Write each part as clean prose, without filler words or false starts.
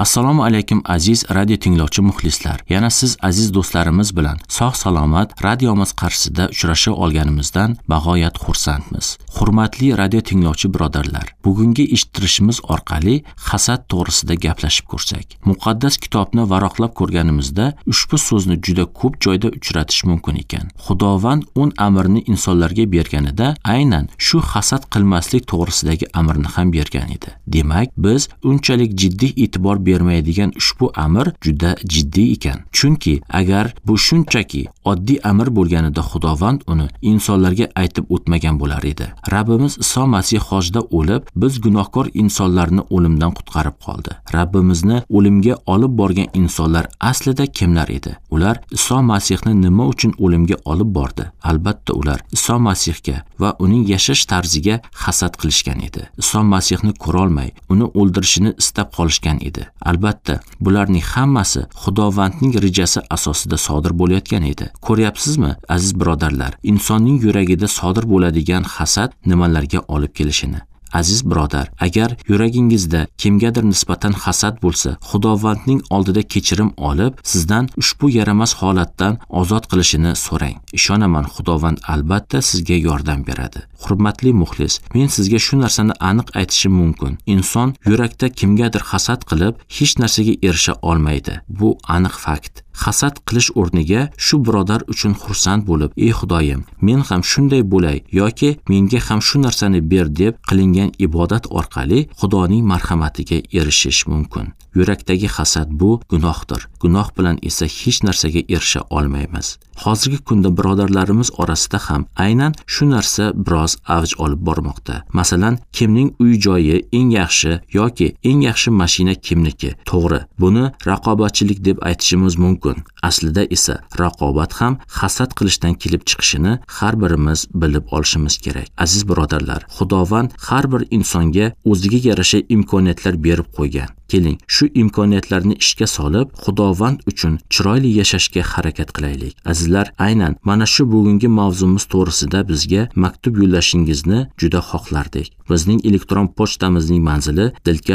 Assalomu alaykum aziz radio tinglovchi muxlislar. Yana siz aziz do'stlarimiz bilan sog' salomat radiomiz qarshisida uchrasha olganimizdan bag'oyat xursandmiz. Hurmatli radio tinglovchi birodarlar, bugungi eshittirishimiz orqali hasad to'g'risida gaplashib ko'rsak. Muqaddas kitobni varoqlab ko'rganimizda ushbu so'zni juda ko'p joyda uchratish mumkin ekan. Xudovand 10 amrni insonlarga berganida aynan shu hasad qilmaslik to'g'risidagi amrni ham bergan edi. Demak, biz unchalik jiddiy e'tibor bermaydigan ushbu amr juda jiddiy ekan. Chunki agar bu shunchaki oddiy amr bo'lganida Xudovand uni insonlarga aytib o'tmagan bo'lar edi. Rabbimiz Iso Masih hojda o'lib, biz gunohkor insonlarni o'limdan qutqarib qoldi. Rabbimizni o'limga olib borgan insonlar aslida kimlar edi? Ular Iso Masihni nima uchun o'limga olib bordi? Albatta ular Iso Masihga va uning yashash tarziga hasad qilishgan edi. Iso Masihni ko'rolmay, uni o'ldirishini istab qolishgan edi. Albatta, bularning hammasi Xudovandning rejasi asosida sodir bo'layotgan edi. Ko'ryapsizmi, aziz birodarlar, insonning yuragida sodir bo'ladigan hasad nimalarga olib kelishini? Aziz birodar, agar yuragingizda kimgadir nisbatan hasad bo'lsa, Xudovandning oldida kechirim olib, sizdan ushbu yaramas holatdan ozod qilishini so'rang. Ishonaman, Xudovand albatta sizga yordam beradi. Hurmatli muxlis, men sizga shu narsani aniq aytishim mumkin. Inson yurakda kimgadir hasad qilib, hech narsaga erisha olmaydi. Bu aniq fakt. Hasad qilish o'rniga shu birodar uchun xursand bo'lib, "Ey Xudoyim, men ham shunday bo'lay yoki menga ham shu narsani ber" deb qilingan ibodat orqali Xudoning marhamatiga erishish mumkin. Yurakdagi hasad bu gunohdir. Gunoh bilan esa hech narsaga erisha olmaymiz. Hozirgi kunda birodarlarimiz orasida ham aynan shu narsa biroz avj olib bormoqda. Masalan, kimning uy-joyi eng yaxshi yoki eng yaxshi mashina kimniki? To'g'ri, buni raqobatchilik deb aytishimiz mumkin. Aslida esa raqobat ham hasad qilishdan kelib chiqishini har birimiz bilib olishimiz kerak. Aziz birodarlar, Xudovand har bir insonga o'ziga yarasha imkoniyatlar berib qo'ygan. Keling, shu imkoniyatlarni ishga solib, Xudovand uchun chiroyli yashashga harakat qilaylik. Azizlar, aynan mana shu bugungi mavzumiz to'g'risida bizga maktub yo'llashingizni juda xohlardik. Bizning elektron pochtamizning manzili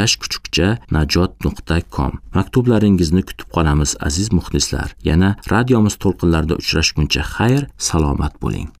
dilkashkuchukcha@najot.com. Maktublaringizni kutib qolamiz aziz muxlislar. Yana radiomiz to'lqinlarida uchrashguncha xayr, salomat bo'ling.